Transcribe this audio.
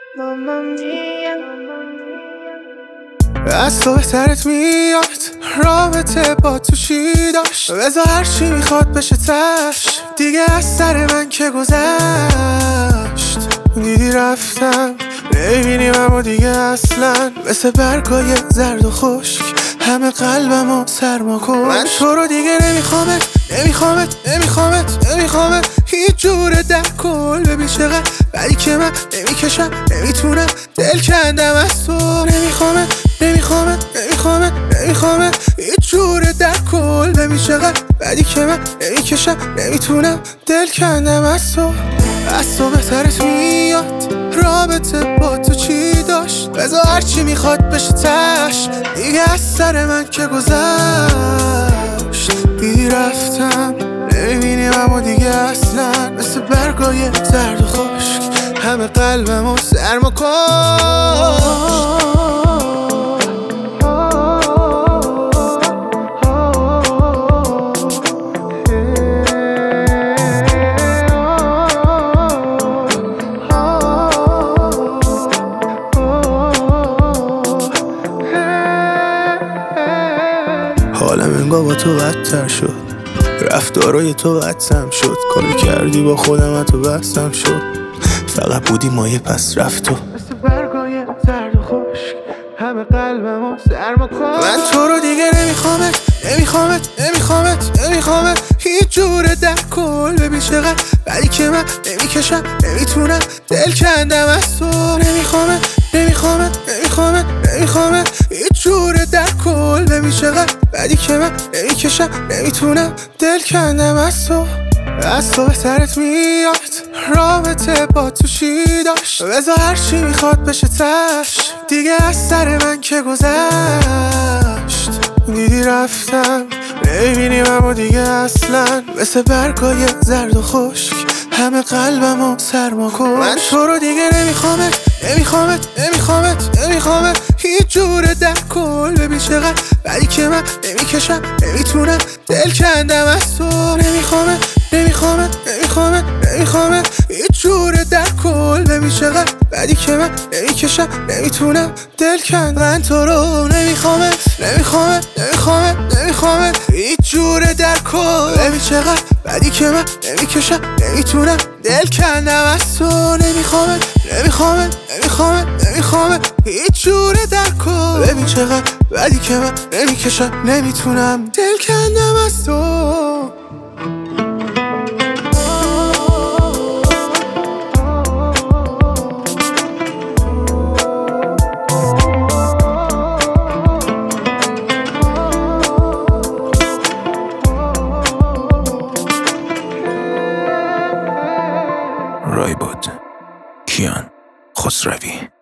از تو بهترت میاد رابطه با تو چی داشت. بذار هرچی میخواد بشه تش دیگه از سر من که گذشت. دیدی رفتم نمیبینیم اما دیگه اصلا مثل برگای زرد و خشک همه قلبمو سرما کن. من تو رو دیگه نمیخوامت هیچ جوره در کل. ببین چقدر بدی که من نمیکشم نمیتونم دل کندم از تو. نمیخوامت هیچ جوره در کل. ببین چقدر بدی که من نمیکشم نمیتونم دل کندم از تو. از تو بهترت میاد رابطه با تو چی داشت. بذار هرچی میخواد بشه تش دیگه از سر من که گذشت. دیدی رفتم نمیبینیم اما دیگه اصلا مثل برگای زرد و خشک همه قلبمو سرما کشت. حالم انگار با تو بدتر شد، رفتارای تو بدتم شد. کاری کردی با خودم تو بستم شد. فقط بودی مایه پس رفت تو مثل برگای زرد و خشک همه قلبمو سرما کن. من تو رو دیگه نمیخوامت هیچ جوره در کل. ببین چقدر بدی که من نمیکشم نمیتونم دل کندم از تو. نمیخوامت هیچ جوره در کل. ببین چقدر بدی که من نمیکشم نمیتونم دل کندم از تو. از تو بهترت میاد رابطه با تو چی داشت. بذار هرچی میخواد بشه تش دیگه از سر من که گذشت. دیدی رفتم نمیبینیم اما دیگه اصلا مثل برگای زرد و خشک همه قلبمو سرما کن. من تو رو دیگه نمیخوامت هیچ جوره در کل. ببین چقدر بدی که من نمیکشم نمیتونم دل کندم از تو. نمیخوامت هیچ جوره در کل. ببین چقدر بدی که من نمیکشم نمیتونم دل کندم. من تو رو نمیخوامت هیچ جوره در کل. ببین چقدر بدی که من نمیکشم نمیتونم دل کندم از تو. نمیخوامت هیچ جوره در کل. ببین چقدر بدی که من نمیکشم نمیتونم دل کندم از تو. رایبود کیان خسروی.